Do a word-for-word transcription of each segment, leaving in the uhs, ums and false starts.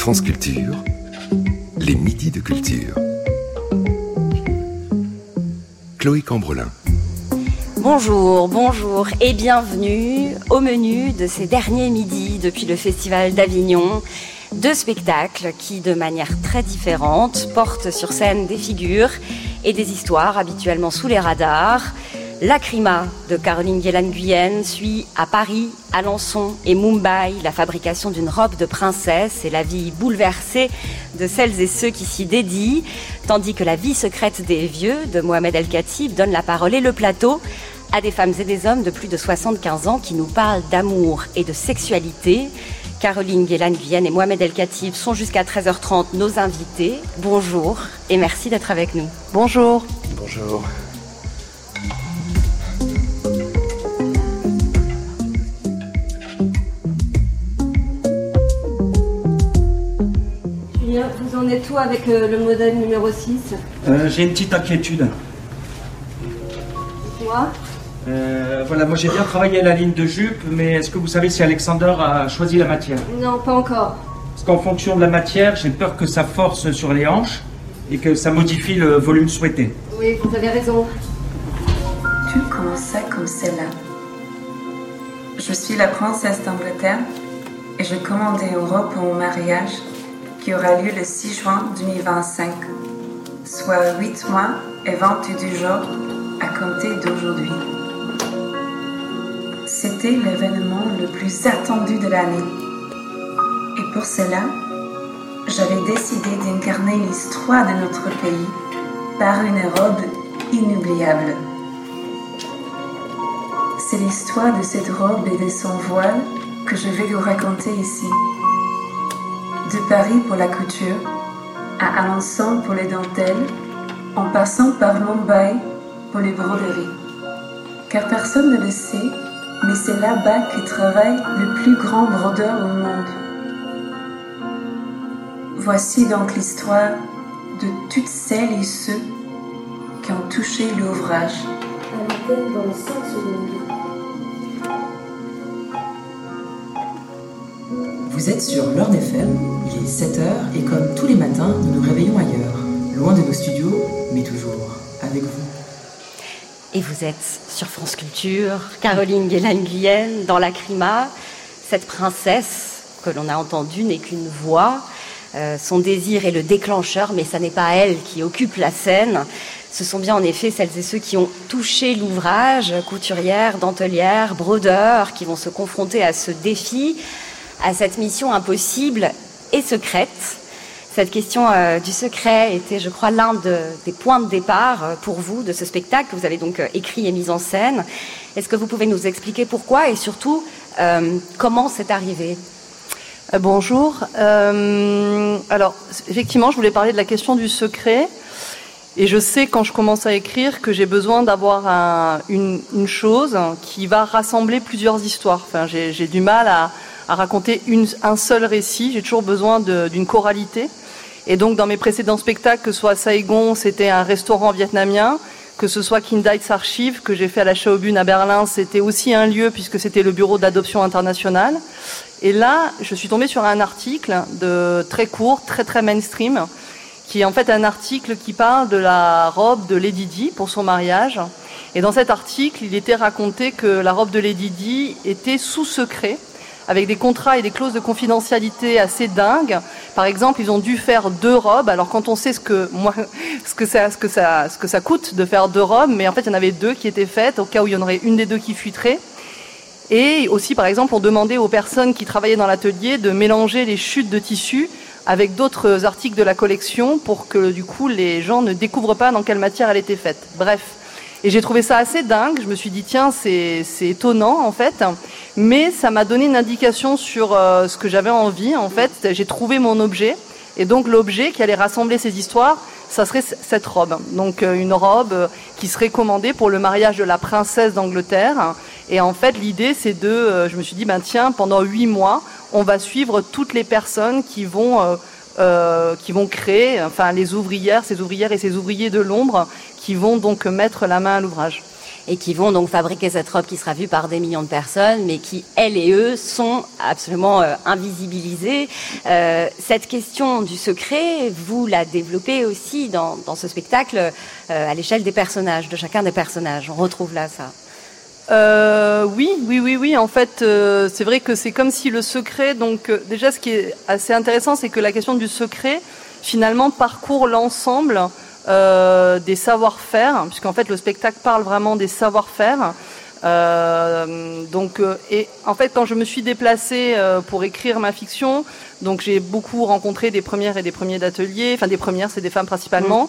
France Culture, les midis de culture. Chloé Cambrelin. Bonjour, bonjour et bienvenue au menu de ces derniers midis depuis le Festival d'Avignon. Deux spectacles qui, de manière très différente, portent sur scène des figures et des histoires habituellement sous les radars. Lacrima de Caroline Guélan-Guyenne suit à Paris, Alençon et Mumbai la fabrication d'une robe de princesse et la vie bouleversée de celles et ceux qui s'y dédient, tandis que La vie secrète des vieux de Mohamed El-Khatib donne la parole et le plateau à des femmes et des hommes de plus de soixante-quinze ans qui nous parlent d'amour et de sexualité. Caroline Guélan-Guyenne et Mohamed El-Khatib sont jusqu'à treize heures trente nos invités. Bonjour et merci d'être avec nous. Bonjour. Bonjour. Julien, vous en êtes où avec euh, le modèle numéro six? euh, J'ai une petite inquiétude. Moi Euh, voilà, moi j'ai bien travaillé la ligne de jupe, mais est-ce que vous savez si Alexander a choisi la matière? Non, pas encore. Parce qu'en fonction de la matière, j'ai peur que ça force sur les hanches et que ça modifie le volume souhaité. Oui, vous avez raison. Tout commençait comme celle-là. Je suis la princesse d'Angleterre et je commandais une robe pour mon mariage qui aura lieu le six juin deux mille vingt-cinq, soit huit mois et vingt-deux jours à compter d'aujourd'hui. C'était l'événement le plus attendu de l'année. Et pour cela, j'avais décidé d'incarner l'histoire de notre pays par une robe inoubliable. C'est l'histoire de cette robe et de son voile que je vais vous raconter ici. De Paris pour la couture, à Alençon pour les dentelles, en passant par Mumbai pour les broderies. Car personne ne le sait, mais c'est là-bas que travaille le plus grand brodeur au monde. Voici donc l'histoire de toutes celles et ceux qui ont touché l'ouvrage. Dans cinq secondes. Vous êtes sur l'Orne F M, il est sept heures et comme tous les matins, nous nous réveillons ailleurs, loin de nos studios, mais toujours avec vous. Et vous êtes sur France Culture, Caroline Guélan-Guyenne, dans Lacrima. Cette princesse que l'on a entendue n'est qu'une voix. Euh, son désir est le déclencheur, mais ça n'est pas elle qui occupe la scène. Ce sont bien en effet celles et ceux qui ont touché l'ouvrage, couturières, dentelières, brodeurs, qui vont se confronter à ce défi, à cette mission impossible et secrète. Cette question euh, du secret était, je crois, l'un de, des points de départ euh, pour vous de ce spectacle que vous avez donc euh, écrit et mis en scène. Est-ce que vous pouvez nous expliquer pourquoi et surtout euh, comment c'est arrivé ? euh, Bonjour. Euh, alors, effectivement, je voulais parler de la question du secret. Et je sais, quand je commence à écrire, que j'ai besoin d'avoir un, une, une chose qui va rassembler plusieurs histoires. Enfin, j'ai, j'ai du mal à, à raconter une, un seul récit. J'ai toujours besoin de, d'une choralité. Et donc, dans mes précédents spectacles, que ce soit Saigon, c'était un restaurant vietnamien, que ce soit Kindheits Archives, que j'ai fait à la Schaubühne à Berlin, c'était aussi un lieu, puisque c'était le bureau d'adoption internationale. Et là, je suis tombée sur un article de très court, très très mainstream, qui est en fait un article qui parle de la robe de Lady Di pour son mariage. Et dans cet article, il était raconté que la robe de Lady Di était sous secret, avec des contrats et des clauses de confidentialité assez dingues. Par exemple, ils ont dû faire deux robes. Alors quand on sait ce que moi, ce que ça, ce que ça, ce que ça coûte de faire deux robes, mais en fait, il y en avait deux qui étaient faites au cas où il y en aurait une des deux qui fuiterait. Et aussi, par exemple, on demandait aux personnes qui travaillaient dans l'atelier de mélanger les chutes de tissu avec d'autres articles de la collection pour que, du coup, les gens ne découvrent pas dans quelle matière elle était faite. Bref. Et j'ai trouvé ça assez dingue. Je me suis dit, tiens, c'est, c'est étonnant, en fait. Mais ça m'a donné une indication sur euh, ce que j'avais envie, en fait. J'ai trouvé mon objet. Et donc, l'objet qui allait rassembler ces histoires, ça serait cette robe. Donc, euh, une robe qui serait commandée pour le mariage de la princesse d'Angleterre. Et en fait, l'idée, c'est de... Euh, je me suis dit, ben tiens, pendant huit mois, on va suivre toutes les personnes qui vont... Euh, Euh, qui vont créer, enfin les ouvrières, ces ouvrières et ces ouvriers de l'ombre qui vont donc mettre la main à l'ouvrage. et qui vont donc fabriquer cette robe qui sera vue par des millions de personnes, mais qui, elles et eux, sont absolument euh, invisibilisés. Euh, cette question du secret, vous la développez aussi dans, dans ce spectacle euh, à l'échelle des personnages, de chacun des personnages. On retrouve là ça. Euh, oui, oui, oui, oui. En fait, euh, c'est vrai que c'est comme si le secret. Donc, euh, déjà, ce qui est assez intéressant, c'est que la question du secret, finalement, parcourt l'ensemble euh, des savoir-faire, puisqu'en fait, le spectacle parle vraiment des savoir-faire. Euh, donc, euh, et en fait, quand je me suis déplacée euh, pour écrire ma fiction, donc j'ai beaucoup rencontré des premières et des premiers d'atelier. Enfin, des premières, c'est des femmes principalement. Mmh.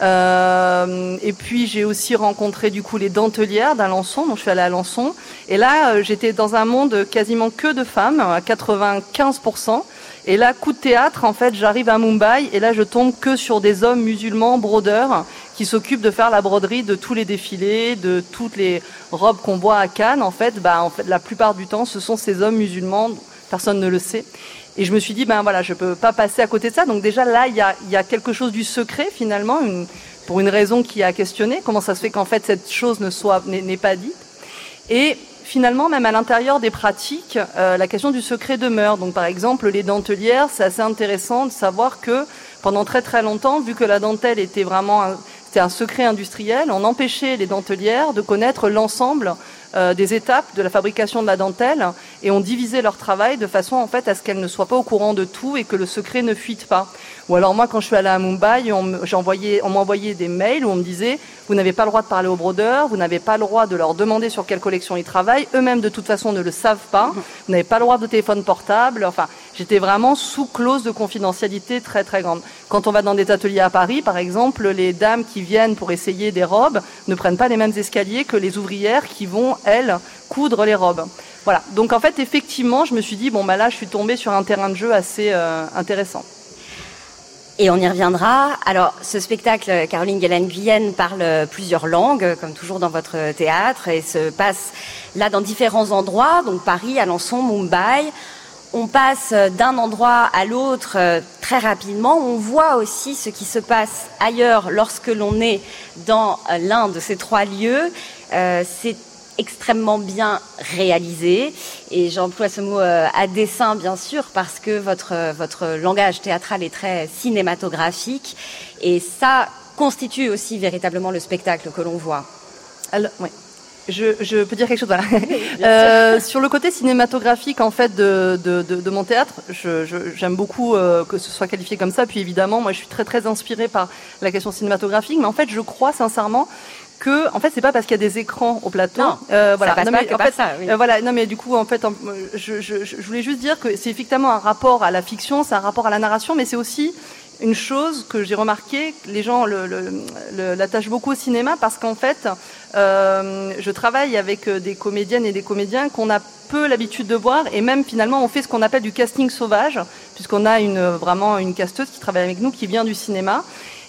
Euh, et puis j'ai aussi rencontré du coup les dentelières d'Alençon, donc je suis allée à Alençon. Et là, euh, j'étais dans un monde quasiment que de femmes, à quatre-vingt-quinze pour cent. Et là, coup de théâtre, en fait, j'arrive à Mumbai et là, je tombe que sur des hommes musulmans brodeurs qui s'occupent de faire la broderie de tous les défilés, de toutes les robes qu'on voit à Cannes. En fait, bah, en fait, la plupart du temps, ce sont ces hommes musulmans. Personne ne le sait. Et je me suis dit, ben voilà, je peux pas passer à côté de ça. Donc déjà là, il y a, il y a quelque chose du secret finalement, une, pour une raison qui a questionné. Comment ça se fait qu'en fait cette chose ne soit n'est, n'est pas dite. Et finalement, même à l'intérieur des pratiques, euh, la question du secret demeure. Donc par exemple, les dentelières, c'est assez intéressant de savoir que pendant très très longtemps, vu que la dentelle était vraiment un, c'était un secret industriel, on empêchait les dentelières de connaître l'ensemble Euh, des étapes de la fabrication de la dentelle et on divisait leur travail de façon en fait à ce qu'elles ne soient pas au courant de tout et que le secret ne fuite pas. Ou alors moi quand je suis allée à Mumbai, on, j'ai envoyé, on m'envoyait des mails où on me disait vous n'avez pas le droit de parler aux brodeurs, vous n'avez pas le droit de leur demander sur quelle collection ils travaillent, eux-mêmes de toute façon ne le savent pas, vous n'avez pas le droit de téléphone portable, enfin j'étais vraiment sous clause de confidentialité très très grande. Quand on va dans des ateliers à Paris par exemple, les dames qui viennent pour essayer des robes ne prennent pas les mêmes escaliers que les ouvrières qui vont elles, coudre les robes. Voilà. Donc en fait, effectivement, je me suis dit, bon, bah là, je suis tombée sur un terrain de jeu assez euh, intéressant. Et on y reviendra. Alors, ce spectacle, Caroline Galen-Guyenne parle plusieurs langues, comme toujours dans votre théâtre, et se passe là dans différents endroits, donc Paris, Alençon, Mumbai. On passe d'un endroit à l'autre très rapidement. On voit aussi ce qui se passe ailleurs lorsque l'on est dans l'un de ces trois lieux. Euh, c'est extrêmement bien réalisé et j'emploie ce mot euh, à dessein bien sûr parce que votre votre langage théâtral est très cinématographique et ça constitue aussi véritablement le spectacle que l'on voit. Alors, oui. Je, je peux dire quelque chose, voilà. euh, sur le côté cinématographique en fait de, de, de, de mon théâtre, je, je, j'aime beaucoup euh, que ce soit qualifié comme ça. Puis évidemment, moi, je suis très très inspirée par la question cinématographique, mais en fait, je crois sincèrement que en fait c'est pas parce qu'il y a des écrans au plateau non, euh, voilà ça passe non, pas mais, que en par fait, ça oui. euh, voilà non mais du coup en fait en, je, je, je voulais juste dire que c'est effectivement un rapport à la fiction, c'est un rapport à la narration, mais c'est aussi une chose que j'ai remarqué, les gens le, le, le, l'attachent beaucoup au cinéma parce qu'en fait euh, je travaille avec des comédiennes et des comédiens qu'on a peu l'habitude de voir et même finalement on fait ce qu'on appelle du casting sauvage puisqu'on a une vraiment une casteuse qui travaille avec nous qui vient du cinéma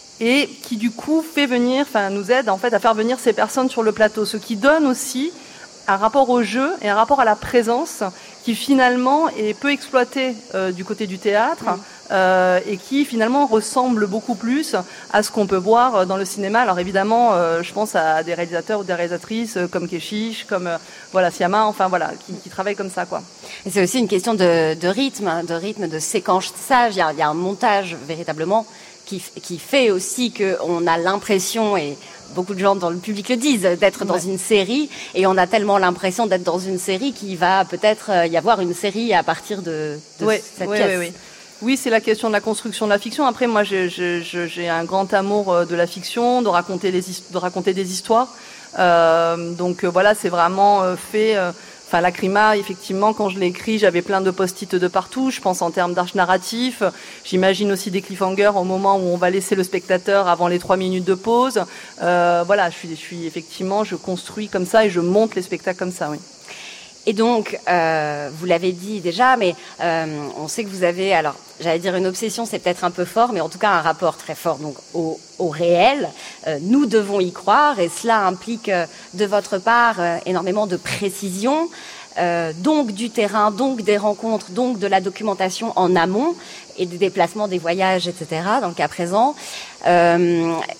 et qui du coup fait venir, enfin nous aide en fait à faire venir ces personnes sur le plateau, ce qui donne aussi un rapport au jeu et un rapport à la présence qui finalement est peu exploité euh, du côté du théâtre mmh. euh, et qui finalement ressemble beaucoup plus à ce qu'on peut voir dans le cinéma. Alors évidemment, euh, je pense à des réalisateurs ou des réalisatrices euh, comme Keshish, comme euh, voilà Siama, enfin voilà, qui, qui travaillent comme ça quoi. Et c'est aussi une question de, de rythme, de rythme, de séquençage. Il y a, il y a un montage véritablement. Qui, qui fait aussi qu'on a l'impression, et beaucoup de gens dans le public le disent, d'être dans ouais. une série, et on a tellement l'impression d'être dans une série qu'il va peut-être y avoir une série à partir de, de ouais, cette ouais, pièce. Oui, oui. Oui, c'est la question de la construction de la fiction. Après, moi, j'ai, j'ai, j'ai un grand amour de la fiction, de raconter, les, de raconter des histoires. Euh, donc voilà, c'est vraiment fait... Euh, Enfin, Lacrima, effectivement, quand je l'ai écrit, j'avais plein de post-it de partout. Je pense en termes d'arche narratif. J'imagine aussi des cliffhangers au moment où on va laisser le spectateur avant les trois minutes de pause. Euh, voilà, je suis, je suis effectivement, je construis comme ça et je monte les spectacles comme ça, oui. Et donc, euh, vous l'avez dit déjà, mais euh, on sait que vous avez, alors, j'allais dire une obsession, c'est peut-être un peu fort, mais en tout cas un rapport très fort donc au, au réel. Euh, nous devons y croire, et cela implique euh, de votre part euh, énormément de précision, euh, donc du terrain, donc des rencontres, donc de la documentation en amont et des déplacements, des voyages, et cetera. Dans le cas présent. Euh,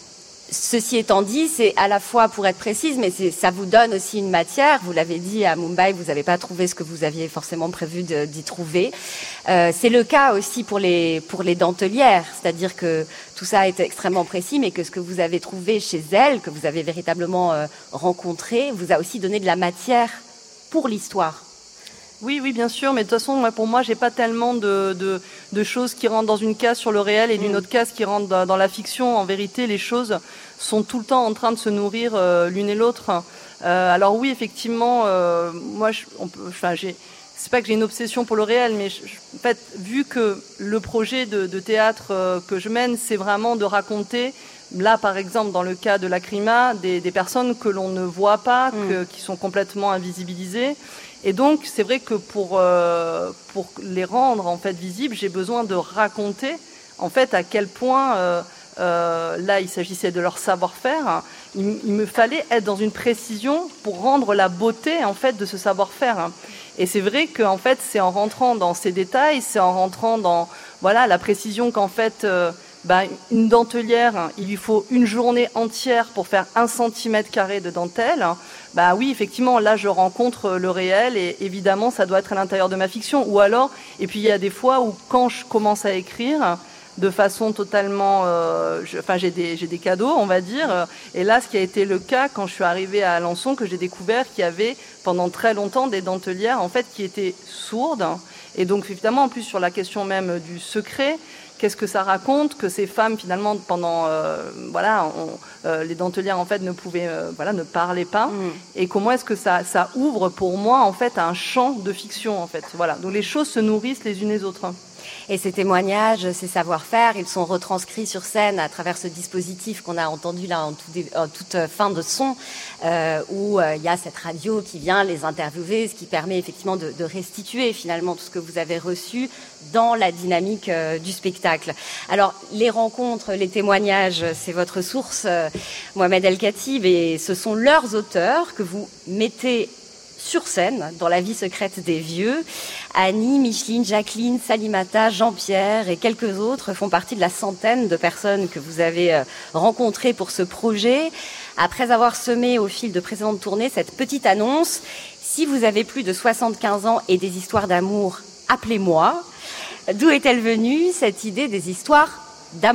Ceci étant dit, c'est à la fois, pour être précise, mais c'est, ça vous donne aussi une matière. Vous l'avez dit, à Mumbai, vous n'avez pas trouvé ce que vous aviez forcément prévu de, d'y trouver. Euh, c'est le cas aussi pour les, pour les dentelières, c'est-à-dire que tout ça est extrêmement précis, mais que ce que vous avez trouvé chez elles, que vous avez véritablement euh, rencontré, vous a aussi donné de la matière pour l'histoire. Oui, oui, bien sûr, mais de toute façon, moi, pour moi, j'ai pas tellement de, de, de choses qui rentrent dans une case sur le réel et d'une mmh. autre case qui rentrent dans, dans la fiction. En vérité, les choses sont tout le temps en train de se nourrir euh, l'une et l'autre. Euh, alors oui, effectivement, euh, moi, je, on peut, enfin, j'ai, c'est pas que j'ai une obsession pour le réel, mais je, je, en fait, vu que le projet de, de théâtre euh, que je mène, c'est vraiment de raconter. Là, par exemple, dans le cas de Lacrima, des, des personnes que l'on ne voit pas, que, mmh. qui sont complètement invisibilisées. Et donc, c'est vrai que pour euh, pour les rendre en fait visibles, j'ai besoin de raconter en fait à quel point euh, euh, là il s'agissait de leur savoir-faire. Il, il me fallait être dans une précision pour rendre la beauté en fait de ce savoir-faire. Et c'est vrai que en fait, c'est en rentrant dans ces détails, c'est en rentrant dans voilà la précision qu'en fait euh, bah, une dentelière, il lui faut une journée entière pour faire un centimètre carré de dentelle. Bah oui, effectivement, là, je rencontre le réel et évidemment, ça doit être à l'intérieur de ma fiction. Ou alors, et puis il y a des fois où quand je commence à écrire, de façon totalement, euh, je, enfin, j'ai des, j'ai des cadeaux, on va dire. Et là, ce qui a été le cas quand je suis arrivée à Alençon, que j'ai découvert qu'il y avait pendant très longtemps des dentelières, en fait, qui étaient sourdes. Et donc, évidemment, en plus, sur la question même du secret, qu'est-ce que ça raconte que ces femmes finalement pendant euh, voilà on, euh, les dentelières en fait ne pouvaient euh, voilà ne parlaient pas mmh. et comment est-ce que ça ça ouvre pour moi en fait un champ de fiction en fait voilà donc les choses se nourrissent les unes les autres. Et ces témoignages, ces savoir-faire, ils sont retranscrits sur scène à travers ce dispositif qu'on a entendu là en, tout dé... en toute fin de son, euh, où euh, il y a cette radio qui vient les interviewer, ce qui permet effectivement de, de restituer finalement tout ce que vous avez reçu dans la dynamique euh, du spectacle. Alors, les rencontres, les témoignages, c'est votre source, euh, Mohamed El Khatib, et ce sont leurs auteurs que vous mettez sur scène, dans la vie secrète des vieux. Annie, Micheline, Jacqueline, Salimata, Jean-Pierre et quelques autres font partie de la centaine de personnes que vous avez rencontrées pour ce projet. Après avoir semé au fil de précédentes tournées cette petite annonce, si vous avez plus de soixante-quinze ans et des histoires d'amour, appelez-moi. D'où est-elle venue cette idée des histoires d'amour ?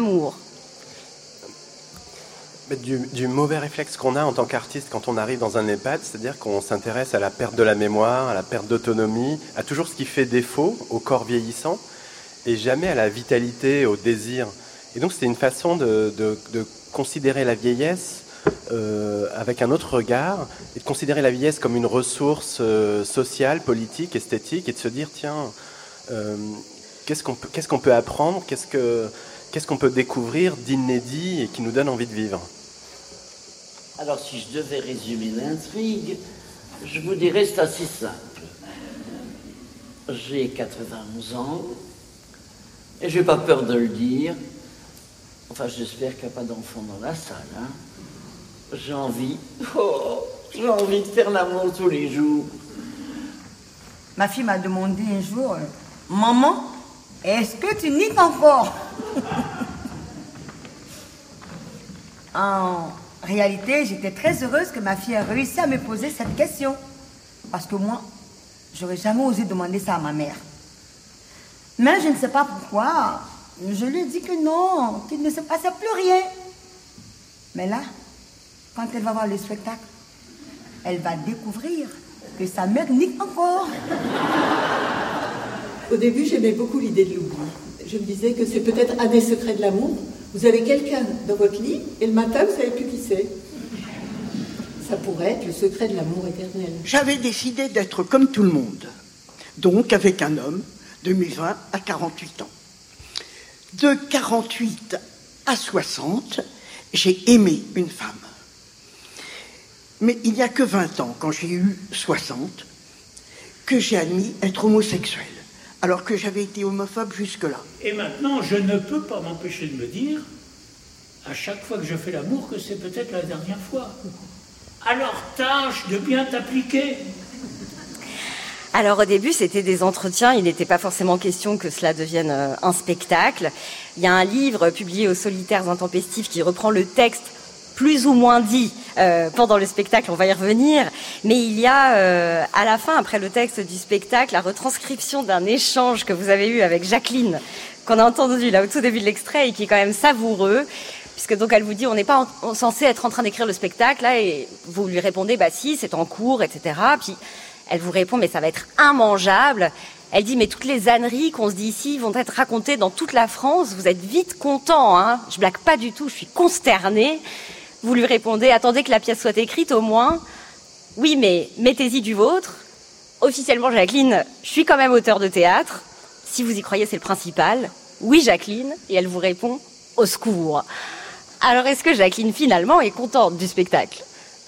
Du, du mauvais réflexe qu'on a en tant qu'artiste quand on arrive dans un EHPAD, c'est-à-dire qu'on s'intéresse à la perte de la mémoire, à la perte d'autonomie, à toujours ce qui fait défaut au corps vieillissant, et jamais à la vitalité, au désir. Et donc c'était une façon de, de, de considérer la vieillesse euh, avec un autre regard, et de considérer la vieillesse comme une ressource euh, sociale, politique, esthétique, et de se dire, tiens, euh, qu'est-ce qu'on peut, qu'est-ce qu'on peut apprendre, qu'est-ce que... Qu'est-ce qu'on peut découvrir d'inédit et qui nous donne envie de vivre ? Alors, si je devais résumer l'intrigue, je vous dirais c'est assez simple. J'ai quatre-vingt-onze ans, et je n'ai pas peur de le dire. Enfin, j'espère qu'il n'y a pas d'enfant dans la salle. Hein. J'ai envie, oh, j'ai envie de faire l'amour tous les jours. Ma fille m'a demandé un jour, « Maman, est-ce que tu niques encore ?» En réalité, j'étais très heureuse que ma fille ait réussi à me poser cette question. Parce que moi, j'aurais jamais osé demander ça à ma mère. Mais je ne sais pas pourquoi, je lui ai dit que non, qu'il ne se passait plus rien. Mais là, quand elle va voir le spectacle, elle va découvrir que sa mère nique encore. Au début, j'aimais beaucoup l'idée de l'oubli. Je me disais que c'est peut-être un des secrets de l'amour. Vous avez quelqu'un dans votre lit et le matin, vous ne savez plus qui c'est. Ça pourrait être le secret de l'amour éternel. J'avais décidé d'être comme tout le monde. Donc avec un homme de mes vingt à quarante-huit ans. De quarante-huit à soixante, j'ai aimé une femme. Mais il n'y a que vingt ans, quand j'ai eu soixante, que j'ai admis être homosexuel. Alors que j'avais été homophobe jusque-là. Et maintenant, je ne peux pas m'empêcher de me dire, à chaque fois que je fais l'amour, que c'est peut-être la dernière fois. Alors tâche de bien t'appliquer. Alors au début, c'était des entretiens, il n'était pas forcément question que cela devienne un spectacle. Il y a un livre publié aux Solitaires Intempestifs qui reprend le texte plus ou moins dit euh, pendant le spectacle, on va y revenir, mais il y a euh, à la fin, après le texte du spectacle, la retranscription d'un échange que vous avez eu avec Jacqueline, qu'on a entendu là au tout début de l'extrait et qui est quand même savoureux, puisque donc elle vous dit on n'est pas en, censé être en train d'écrire le spectacle là, et vous lui répondez bah si, c'est en cours, et cetera. Puis elle vous répond mais ça va être immangeable. Elle dit mais toutes les âneries qu'on se dit ici vont être racontées dans toute la France, vous êtes vite content, hein. Je blague pas du tout, je suis consternée. Vous lui répondez, attendez que la pièce soit écrite au moins. Oui, mais mettez-y du vôtre. Officiellement, Jacqueline, je suis quand même auteur de théâtre. Si vous y croyez, c'est le principal. Oui, Jacqueline. Et elle vous répond, au secours. Alors, est-ce que Jacqueline, finalement, est contente du spectacle?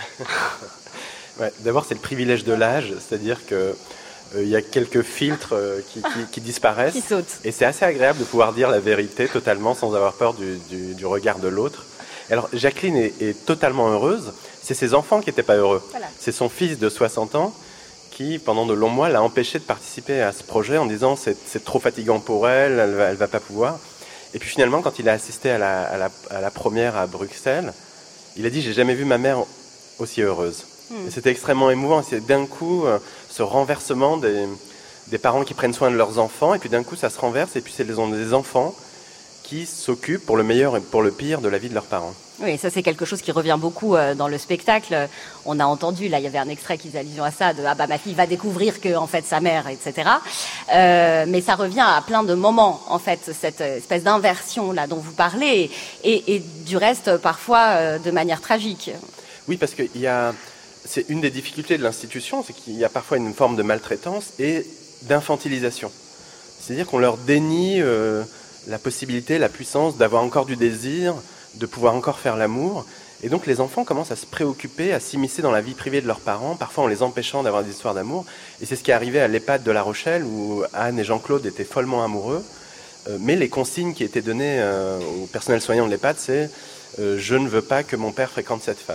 Ouais, d'abord, c'est le privilège de l'âge, c'est-à-dire que il euh, y a quelques filtres euh, qui, qui, qui disparaissent. Qui sautent. Et c'est assez agréable de pouvoir dire la vérité totalement sans avoir peur du, du, du regard de l'autre. Alors, Jacqueline est, est totalement heureuse. C'est ses enfants qui n'étaient pas heureux. Voilà. C'est son fils de soixante ans qui, pendant de longs mois, l'a empêché de participer à ce projet en disant c'est, c'est trop fatigant pour elle, elle va, elle va pas pouvoir. Et puis finalement, quand il a assisté à la, à la, à la première à Bruxelles, il a dit j'ai jamais vu ma mère aussi heureuse. Mmh. Et c'était extrêmement émouvant. C'est d'un coup euh, ce renversement des, des parents qui prennent soin de leurs enfants, et puis d'un coup ça se renverse, et puis c'est les, des enfants qui s'occupent pour le meilleur et pour le pire de la vie de leurs parents. Oui, ça c'est quelque chose qui revient beaucoup euh, dans le spectacle. On a entendu, là il y avait un extrait qui faisait allusion à ça, de ah bah ma fille va découvrir que en fait sa mère, et cetera. Euh, mais ça revient à plein de moments en fait, cette espèce d'inversion là dont vous parlez, et, et du reste parfois euh, de manière tragique. Oui, parce qu'il y a, c'est une des difficultés de l'institution, c'est qu'il y a parfois une forme de maltraitance et d'infantilisation. C'est-à-dire qu'on leur dénie euh, la possibilité, la puissance d'avoir encore du désir, de pouvoir encore faire l'amour. Et donc les enfants commencent à se préoccuper, à s'immiscer dans la vie privée de leurs parents, parfois en les empêchant d'avoir des histoires d'amour. Et c'est ce qui est arrivé à l'EHPAD de La Rochelle, où Anne et Jean-Claude étaient follement amoureux. Euh, mais les consignes qui étaient données euh, au personnel soignant de l'EHPAD, c'est euh, « je ne veux pas que mon père fréquente cette femme ».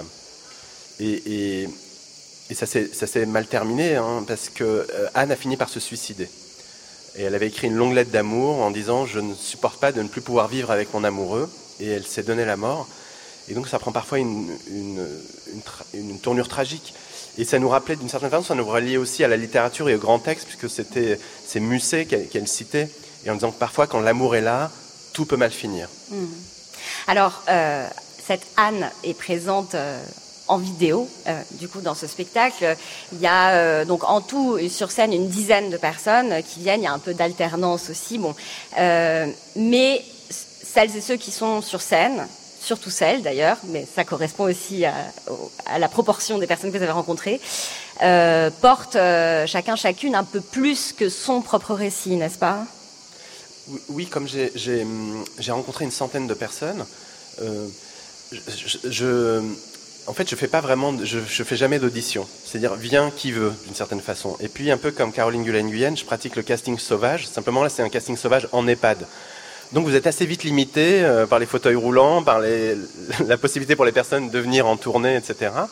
Et, et, et ça, s'est, ça s'est mal terminé, hein, parce que euh, Anne a fini par se suicider. Et elle avait écrit une longue lettre d'amour en disant « je ne supporte pas de ne plus pouvoir vivre avec mon amoureux ». Et elle s'est donné la mort. Et donc ça prend parfois une, une, une, tra- une tournure tragique. Et ça nous rappelait d'une certaine façon, ça nous reliait aussi à la littérature et au grand texte, puisque c'était c'est Musset qu'elle, qu'elle citait, et en disant que parfois quand l'amour est là, tout peut mal finir. Mmh. Alors, euh, cette Anne est présente euh, en vidéo, euh, du coup, dans ce spectacle. Il y a euh, donc en tout sur scène une dizaine de personnes qui viennent. Il y a un peu d'alternance aussi. Bon, euh, mais celles et ceux qui sont sur scène, surtout celles d'ailleurs, mais ça correspond aussi à, à la proportion des personnes que vous avez rencontrées, euh, portent euh, chacun, chacune un peu plus que son propre récit, n'est-ce pas ? Oui, comme j'ai, j'ai, j'ai rencontré une centaine de personnes, euh, je, je, en fait, je fais pas vraiment, je, je fais jamais d'audition. C'est-à-dire, vient qui veut, d'une certaine façon. Et puis, un peu comme Caroline Gulen-Guyenne, je pratique le casting sauvage. Simplement, là, c'est un casting sauvage en EHPAD. Donc vous êtes assez vite limité euh, par les fauteuils roulants, par les, la possibilité pour les personnes de venir en tournée, et cetera.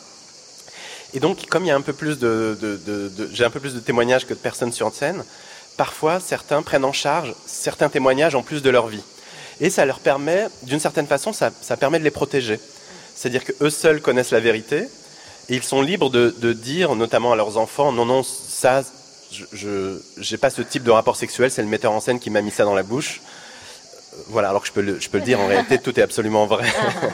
Et donc, comme il y a un peu plus de, de, de, de j'ai un peu plus de témoignages que de personnes sur scène, parfois certains prennent en charge certains témoignages en plus de leur vie. Et ça leur permet, d'une certaine façon, ça, ça permet de les protéger. C'est-à-dire qu'eux seuls connaissent la vérité, et ils sont libres de, de dire, notamment à leurs enfants, non, non, ça, je n'ai pas ce type de rapport sexuel, c'est le metteur en scène qui m'a mis ça dans la bouche. Voilà, alors que je peux le, je peux le dire, en réalité, tout est absolument vrai.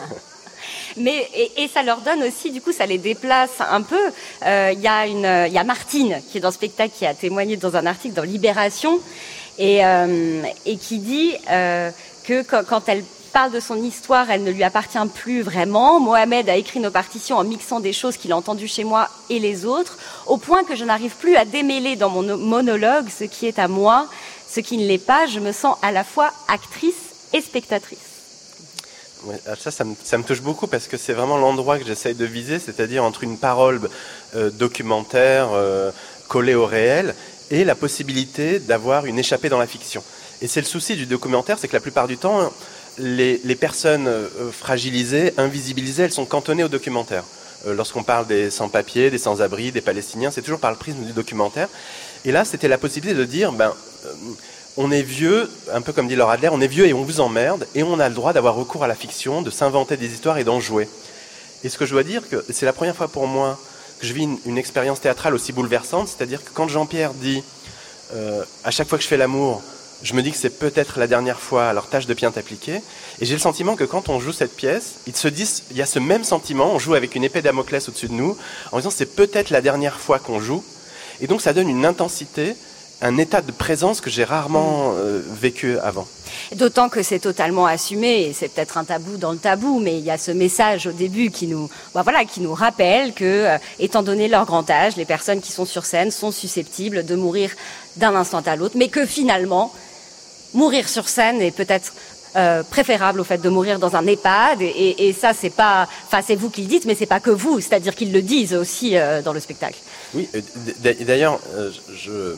Mais, et, et ça leur donne aussi, du coup, ça les déplace un peu. Il euh, y a une, il y a Martine, qui est dans le spectacle, qui a témoigné dans un article dans Libération, et, euh, et qui dit euh, que quand, quand elle parle de son histoire, elle ne lui appartient plus vraiment. Mohamed a écrit nos partitions en mixant des choses qu'il a entendues chez moi et les autres, au point que je n'arrive plus à démêler dans mon monologue ce qui est à moi, ce qui ne l'est pas. Je me sens à la fois actrice et spectatrice. Ouais, ça, ça me, ça me touche beaucoup parce que c'est vraiment l'endroit que j'essaye de viser, c'est-à-dire entre une parole euh, documentaire euh, collée au réel et la possibilité d'avoir une échappée dans la fiction. Et c'est le souci du documentaire, c'est que la plupart du temps, les, les personnes euh, fragilisées, invisibilisées, elles sont cantonnées au documentaire. Euh, lorsqu'on parle des sans-papiers, des sans-abri, des Palestiniens, c'est toujours par le prisme du documentaire. Et là, c'était la possibilité de dire, ben, euh, on est vieux, un peu comme dit Laura Adler, on est vieux et on vous emmerde, et on a le droit d'avoir recours à la fiction, de s'inventer des histoires et d'en jouer. Et ce que je dois dire, que c'est la première fois pour moi que je vis une, une expérience théâtrale aussi bouleversante, c'est-à-dire que quand Jean-Pierre dit euh, à chaque fois que je fais l'amour, je me dis que c'est peut-être la dernière fois, alors tâche de bien t'appliquer. Et j'ai le sentiment que quand on joue cette pièce, ils se disent, il y a ce même sentiment, on joue avec une épée Damoclès au-dessus de nous, en disant c'est peut-être la dernière fois qu'on joue. Et donc ça donne une intensité, un état de présence que j'ai rarement euh, vécu avant. D'autant que c'est totalement assumé, et c'est peut-être un tabou dans le tabou, mais il y a ce message au début qui nous, bah voilà, qui nous rappelle que, euh, étant donné leur grand âge, les personnes qui sont sur scène sont susceptibles de mourir d'un instant à l'autre, mais que finalement, mourir sur scène est peut-être euh, préférable au fait de mourir dans un EHPAD, et, et, et ça, c'est pas, enfin, c'est vous qui le dites, mais c'est pas que vous, c'est-à-dire qu'ils le disent aussi euh, dans le spectacle. Oui, d'ailleurs, euh, je...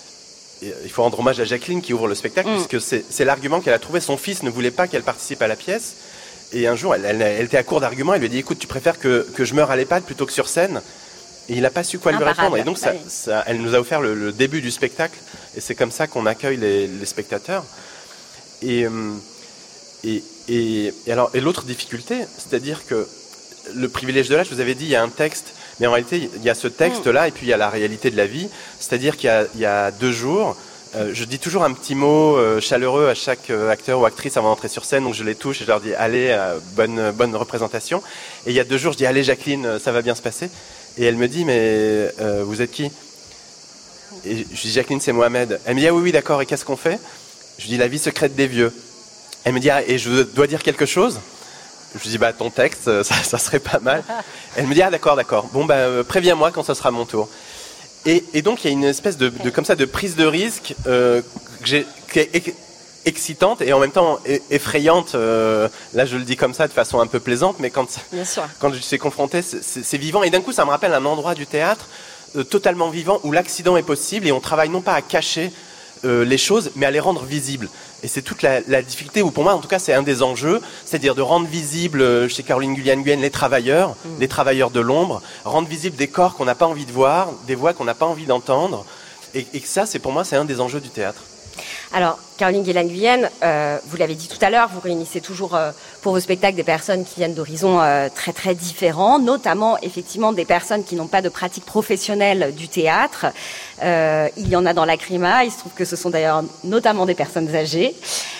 il faut rendre hommage à Jacqueline qui ouvre le spectacle, mmh. puisque c'est, c'est l'argument qu'elle a trouvé. Son fils ne voulait pas qu'elle participe à la pièce. Et un jour, elle, elle, elle était à court d'arguments. Elle lui a dit, écoute, tu préfères que, que je meure à l'EHPAD plutôt que sur scène? Et il n'a pas su quoi lui répondre. Et donc, ça, ça, elle nous a offert le, le début du spectacle. Et c'est comme ça qu'on accueille les, les spectateurs. Et, et, et, et, alors, et l'autre difficulté, c'est-à-dire que le privilège de l'âge, vous avez dit, il y a un texte. Mais en réalité, il y a ce texte-là et puis il y a la réalité de la vie. C'est-à-dire qu'il y a, il y a deux jours, euh, je dis toujours un petit mot euh, chaleureux à chaque euh, acteur ou actrice avant d'entrer sur scène. Donc je les touche et je leur dis « Allez, euh, bonne, bonne représentation ». Et il y a deux jours, je dis « Allez Jacqueline, ça va bien se passer ». Et elle me dit « Mais euh, vous êtes qui ?» Et je dis « Jacqueline, c'est Mohamed ». Elle me dit « Ah oui, oui, d'accord, et qu'est-ce qu'on fait ?» Je dis « La vie secrète des vieux ». Elle me dit ah, « Et je dois dire quelque chose ?» Je lui dis, bah, ton texte, ça, ça serait pas mal. Elle me dit, ah, d'accord, d'accord. Bon, bah, euh, préviens-moi quand ça sera mon tour. Et, et donc, il y a une espèce de, de, comme ça, de prise de risque, euh, que j'ai, qui est excitante et en même temps effrayante. Euh, là, je le dis comme ça de façon un peu plaisante, mais quand, Bien sûr. quand je suis confronté, c'est, c'est, c'est vivant. Et d'un coup, ça me rappelle un endroit du théâtre euh, totalement vivant où l'accident est possible et on travaille non pas à cacher euh, les choses, mais à les rendre visibles. Et c'est toute la, la difficulté, ou pour moi en tout cas c'est un des enjeux, c'est-à-dire de rendre visible chez Caroline Gullian-Nguyen les travailleurs, mmh. les travailleurs de l'ombre, rendre visible des corps qu'on n'a pas envie de voir, des voix qu'on n'a pas envie d'entendre, et, et ça c'est pour moi c'est un des enjeux du théâtre. Alors, Caroline Gullian-Nguyen, euh, vous l'avez dit tout à l'heure, vous réunissez toujours euh, pour vos spectacles des personnes qui viennent d'horizons euh, très très différents, notamment effectivement des personnes qui n'ont pas de pratique professionnelle du théâtre. Euh, il y en a dans l'Acrima, il se trouve que ce sont d'ailleurs notamment des personnes âgées.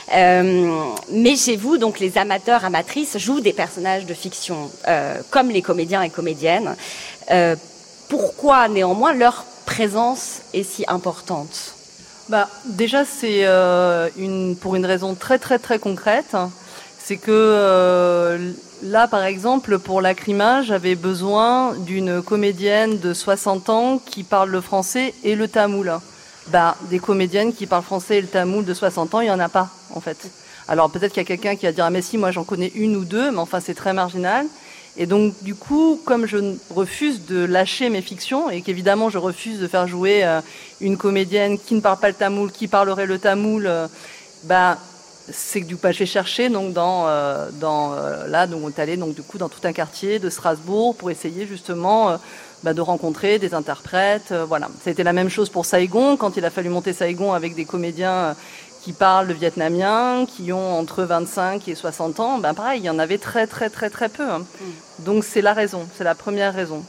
Euh, mais chez vous, donc les amateurs, amatrices jouent des personnages de fiction, euh, comme les comédiens et comédiennes. Euh, pourquoi néanmoins leur présence est si importante ? Bah, déjà, c'est euh, une, pour une raison très très très concrète. C'est que euh, là, par exemple, pour l'Acrima, j'avais besoin d'une comédienne de soixante ans qui parle le français et le tamoul. Bah, des comédiennes qui parlent français et le tamoul de soixante ans, il n'y en a pas, en fait. Alors peut-être qu'il y a quelqu'un qui va dire « Ah mais si, moi j'en connais une ou deux », mais enfin c'est très marginal. Et donc, du coup, comme je refuse de lâcher mes fictions et qu'évidemment je refuse de faire jouer euh, une comédienne qui ne parle pas le tamoul, qui parlerait le tamoul, euh, bah, c'est que du coup, bah, j'ai cherché donc dans, euh, dans euh, là, donc on est allé donc du coup dans tout un quartier de Strasbourg pour essayer justement euh, bah, de rencontrer des interprètes. Euh, voilà, ça a été la même chose pour Saigon quand il a fallu monter Saigon avec des comédiens. Euh, qui parlent le vietnamien, qui ont entre vingt-cinq et soixante ans, ben pareil, il y en avait très très très très peu. Hein. Mm. Donc c'est la raison, c'est la première raison.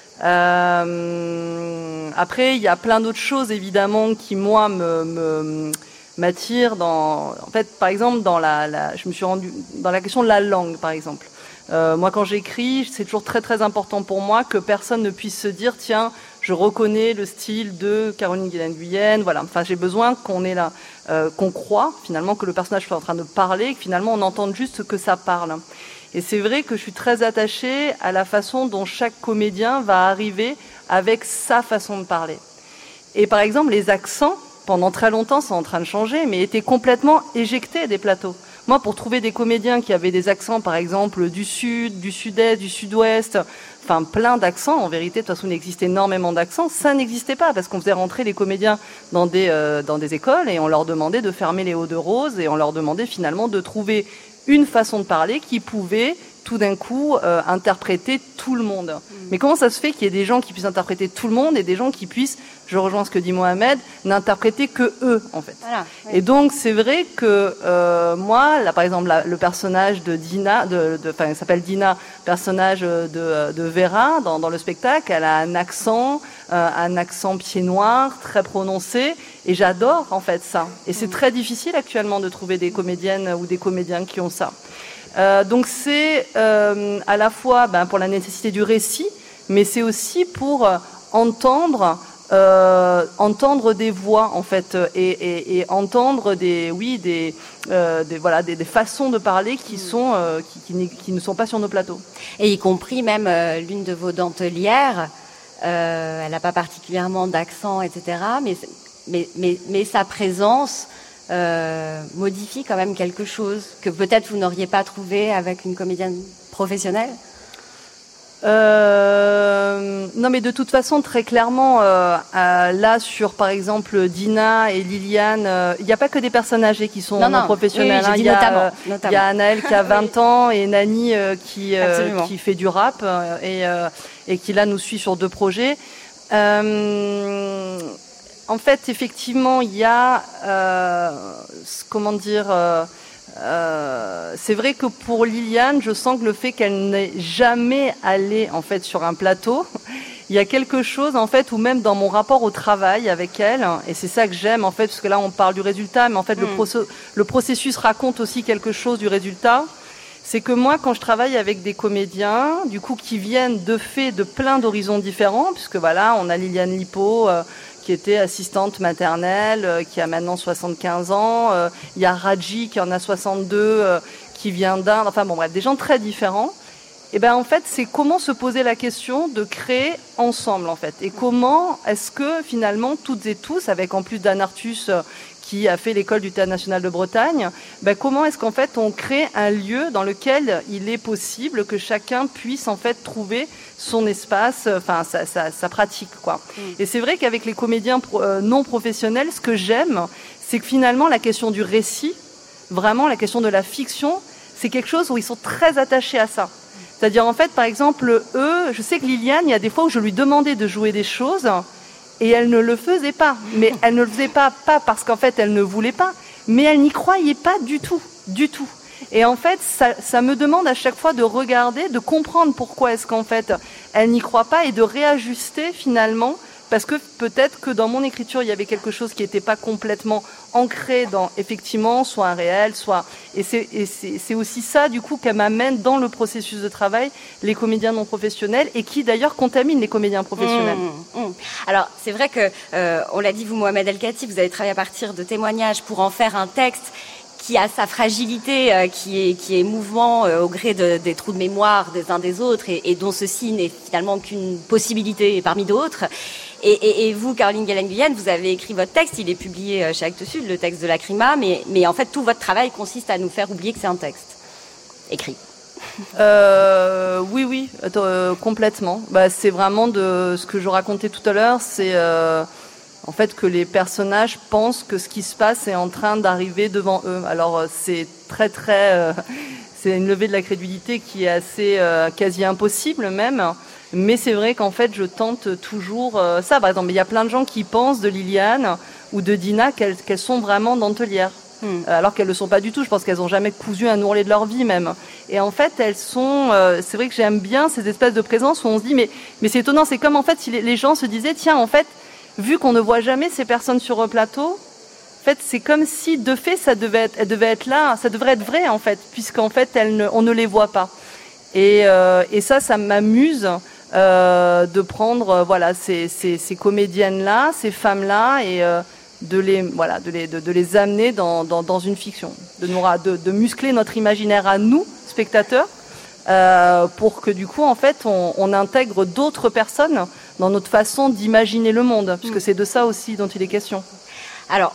Euh, après, il y a plein d'autres choses évidemment qui moi me, me m'attirent dans, en fait, par exemple dans la, la, je me suis rendue dans la question de la langue, par exemple. Euh, moi, quand j'écris, c'est toujours très très important pour moi que personne ne puisse se dire tiens, je reconnais le style de Caroline Gullian-Nguyen. Voilà. Enfin, j'ai besoin qu'on ait là, euh, qu'on croit finalement que le personnage soit en train de parler, que finalement on entende juste que ça parle. Et c'est vrai que je suis très attachée à la façon dont chaque comédien va arriver avec sa façon de parler. Et par exemple, les accents, pendant très longtemps, sont en train de changer, mais étaient complètement éjectés des plateaux. Moi, pour trouver des comédiens qui avaient des accents, par exemple, du sud, du sud-est, du sud-ouest, enfin plein d'accents, en vérité, de toute façon, il existe énormément d'accents, ça n'existait pas, parce qu'on faisait rentrer les comédiens dans des, euh, dans des écoles, et on leur demandait de fermer les hauts de rose, et on leur demandait finalement de trouver une façon de parler qui pouvait tout d'un coup euh, interpréter tout le monde. Mmh. Mais comment ça se fait qu'il y ait des gens qui puissent interpréter tout le monde et des gens qui puissent, je rejoins ce que dit Mohamed, n'interpréter que eux en fait. Voilà, oui. Et donc c'est vrai que euh, moi, là par exemple, la, le personnage de Dina, de, de, enfin, elle s'appelle Dina, personnage de, de Vera dans, dans le spectacle, elle a un accent, euh, un accent pied noir très prononcé, et j'adore en fait ça. Et c'est mmh. très difficile actuellement de trouver des comédiennes ou des comédiens qui ont ça. Euh, donc c'est euh, à la fois ben, pour la nécessité du récit, mais c'est aussi pour euh, entendre, euh, entendre des voix en fait, et, et, et entendre des, oui, des, euh, des voilà, des, des façons de parler qui sont, euh, qui, qui, qui ne sont pas sur nos plateaux. Et y compris même euh, l'une de vos dentelières, euh, elle n'a pas particulièrement d'accent, et cetera. Mais mais mais, mais sa présence Euh, modifie quand même quelque chose que peut-être vous n'auriez pas trouvé avec une comédienne professionnelle. Euh, non, mais de toute façon, très clairement, euh, euh, là, sur par exemple Dina et Liliane, il euh, n'y a pas que des personnes âgées qui sont non, non professionnelles. Il oui, hein. y, euh, y a Anaëlle qui a vingt oui. ans et Nani euh, qui, euh, qui fait du rap euh, et, euh, et qui là nous suit sur deux projets. Euh, En fait, effectivement, il y a, euh, comment dire, euh, euh, c'est vrai que pour Liliane, je sens que le fait qu'elle n'ait jamais allé en fait sur un plateau, il y a quelque chose en fait, ou même dans mon rapport au travail avec elle, et c'est ça que j'aime en fait, parce que là on parle du résultat, mais en fait mm. le, proce- le processus raconte aussi quelque chose du résultat. C'est que moi, quand je travaille avec des comédiens, du coup, qui viennent de fait de plein d'horizons différents, puisque voilà, on a Liliane Lipo, euh, qui était assistante maternelle, euh, qui a maintenant soixante-quinze ans. Euh, il y a Raji qui en a soixante-deux, euh, qui vient d'Inde. Enfin bon, bref, des gens très différents. Et ben en fait, c'est comment se poser la question de créer ensemble en fait. Et comment est-ce que finalement toutes et tous, avec en plus d'Anne Artus euh, qui a fait l'école du Théâtre National de Bretagne, ben comment est-ce qu'en fait on crée un lieu dans lequel il est possible que chacun puisse en fait trouver son espace, enfin sa, sa, sa pratique quoi. Mmh. Et c'est vrai qu'avec les comédiens pro, euh, non professionnels, ce que j'aime, c'est que finalement la question du récit, vraiment la question de la fiction, c'est quelque chose où ils sont très attachés à ça. C'est-à-dire en fait, par exemple, eux, je sais que Liliane, il y a des fois où je lui demandais de jouer des choses et elle ne le faisait pas. Mais elle ne le faisait pas, pas parce qu'en fait elle ne voulait pas, mais elle n'y croyait pas du tout, du tout. Et en fait, ça, ça me demande à chaque fois de regarder, de comprendre pourquoi est-ce qu'en fait elle n'y croit pas et de réajuster finalement, parce que peut-être que dans mon écriture il y avait quelque chose qui n'était pas complètement ancré dans effectivement soit un réel, soit et c'est et c'est, c'est aussi ça du coup qu'elle m'amène dans le processus de travail les comédiens non professionnels et qui d'ailleurs contamine les comédiens professionnels. Mmh, mmh. Alors c'est vrai que euh, on l'a dit vous Mohamed El Khatib, vous avez travaillé à partir de témoignages pour en faire un texte qui a sa fragilité, euh, qui est qui est mouvant euh, au gré de, des trous de mémoire des uns des autres et, et dont ceci n'est finalement qu'une possibilité parmi d'autres. Et, et, et vous, Caroline Galen-Guyenne, vous avez écrit votre texte, il est publié chez Actes Sud, le texte de Lacrima, mais, mais en fait tout votre travail consiste à nous faire oublier que c'est un texte écrit. Euh, oui, oui, euh, complètement. Bah, c'est vraiment de ce que je racontais tout à l'heure, c'est euh, en fait que les personnages pensent que ce qui se passe est en train d'arriver devant eux. Alors c'est très très, euh, c'est une levée de la crédulité qui est assez euh, quasi impossible même. Mais c'est vrai qu'en fait, je tente toujours euh, ça. Par exemple, il y a plein de gens qui pensent de Liliane ou de Dina qu'elles, qu'elles sont vraiment dentelières, mmh. euh, alors qu'elles ne le sont pas du tout. Je pense qu'elles n'ont jamais cousu un ourlet de leur vie même. Et en fait, elles sont. Euh, c'est vrai que j'aime bien ces espèces de présences où on se dit, mais mais c'est étonnant. C'est comme en fait si les, les gens se disaient, tiens, en fait, vu qu'on ne voit jamais ces personnes sur un plateau, en fait, c'est comme si de fait, ça devait être, elles devaient être là, ça devrait être vrai en fait, puisqu'en fait, elles ne, on ne les voit pas. Et, euh, et ça, ça m'amuse. Euh, de prendre euh, voilà ces, ces, ces comédiennes là, ces femmes là et euh, de les voilà de les de, de les amener dans, dans dans une fiction, de nous de, de muscler notre imaginaire à nous spectateurs euh, pour que du coup en fait on, on intègre d'autres personnes dans notre façon d'imaginer le monde, puisque mmh. c'est de ça aussi dont il est question. Alors on...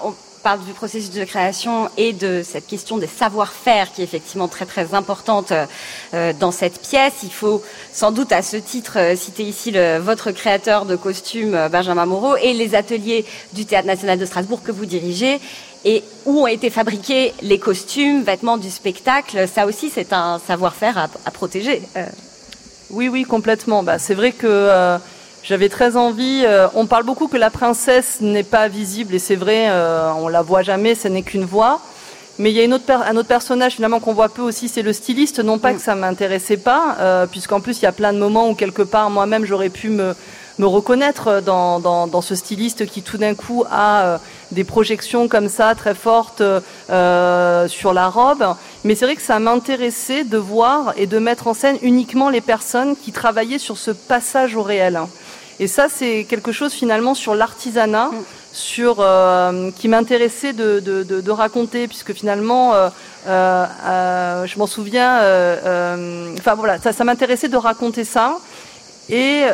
parle du processus de création et de cette question des savoir-faire qui est effectivement très très importante euh, dans cette pièce. Il faut sans doute à ce titre euh, citer ici le, votre créateur de costumes, euh, Benjamin Moreau, et les ateliers du Théâtre National de Strasbourg que vous dirigez, et où ont été fabriqués les costumes, vêtements du spectacle. Ça aussi, c'est un savoir-faire à, à protéger. Euh. Oui, oui, complètement. Bah, c'est vrai que... Euh... J'avais très envie, euh, on parle beaucoup que la princesse n'est pas visible, et c'est vrai, euh, on la voit jamais, ce n'est qu'une voix. Mais il y a une autre per- un autre personnage finalement qu'on voit peu aussi, c'est le styliste. Non pas que ça m'intéressait pas, euh, puisqu'en plus il y a plein de moments où quelque part moi-même j'aurais pu me, me reconnaître dans, dans, dans ce styliste qui tout d'un coup a euh, des projections comme ça très fortes euh, sur la robe. Mais c'est vrai que ça m'intéressait de voir et de mettre en scène uniquement les personnes qui travaillaient sur ce passage au réel. Et ça, c'est quelque chose finalement sur l'artisanat, mmh. sur euh, qui m'intéressait de, de, de, de raconter, puisque finalement, euh, euh, je m'en souviens. Euh, euh, enfin voilà, ça, ça m'intéressait de raconter ça. Et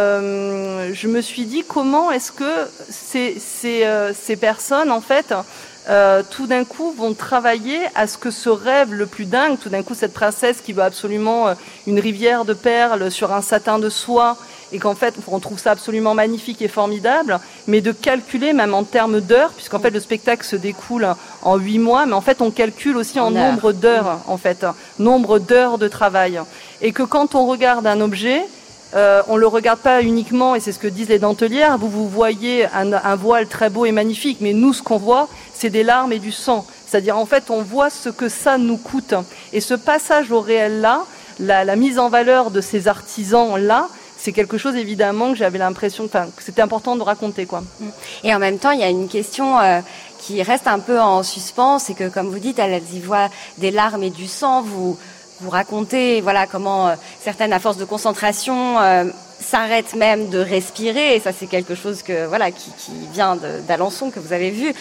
euh, je me suis dit comment est-ce que ces, ces, euh, ces personnes, en fait, euh, tout d'un coup, vont travailler à ce que ce rêve le plus dingue, tout d'un coup, cette princesse qui veut absolument euh, une rivière de perles sur un satin de soie, et qu'en fait, on trouve ça absolument magnifique et formidable, mais de calculer même en termes d'heures, puisqu'en fait, le spectacle se découle en huit mois, mais en fait, on calcule aussi en, en nombre d'heures, en fait, nombre d'heures de travail. Et que quand on regarde un objet, Euh, on le regarde pas uniquement, et c'est ce que disent les dentelières, vous vous voyez un, un voile très beau et magnifique, mais nous ce qu'on voit c'est des larmes et du sang, c'est-à-dire en fait on voit ce que ça nous coûte, et ce passage au réel là, la, la mise en valeur de ces artisans là, c'est quelque chose évidemment que j'avais l'impression enfin, que c'était important de raconter quoi. Et en même temps il y a une question euh, qui reste un peu en suspens, c'est que comme vous dites elles y voient des larmes et du sang, vous vous racontez voilà comment euh, certaines à force de concentration euh, s'arrêtent même de respirer, et ça c'est quelque chose que voilà qui, qui vient de, d'Alençon que vous avez vu